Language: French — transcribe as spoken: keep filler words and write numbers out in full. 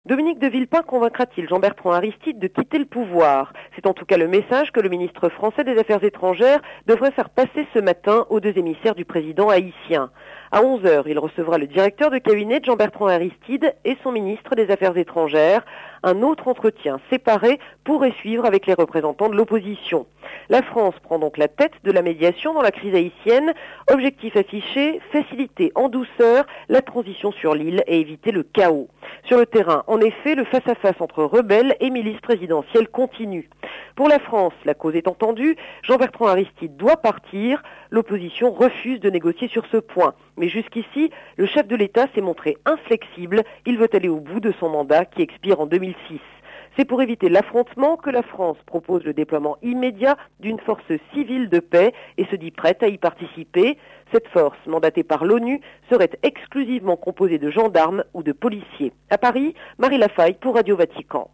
Dominique de Villepin convaincra-t-il Jean-Bertrand Aristide de quitter le pouvoir? C'est en tout cas le message que le ministre français des Affaires étrangères devrait faire passer ce matin aux deux émissaires du président haïtien. À onze heures, il recevra le directeur de cabinet de Jean-Bertrand Aristide et son ministre des Affaires étrangères. Un autre entretien séparé pourrait suivre avec les représentants de l'opposition. La France prend donc la tête de la médiation dans la crise haïtienne. Objectif affiché, faciliter en douceur la transition sur l'île et éviter le chaos. Sur le terrain, en effet, le face-à-face entre rebelles et milices présidentielles continue. Pour la France, la cause est entendue, Jean-Bertrand Aristide doit partir. L'opposition refuse de négocier sur ce point. Mais jusqu'ici, le chef de l'État s'est montré inflexible. Il veut aller au bout de son mandat qui expire en deux mille six. C'est pour éviter l'affrontement que la France propose le déploiement immédiat d'une force civile de paix et se dit prête à y participer. Cette force, mandatée par l'ONU, serait exclusivement composée de gendarmes ou de policiers. À Paris, Marie Lafaille pour Radio Vatican.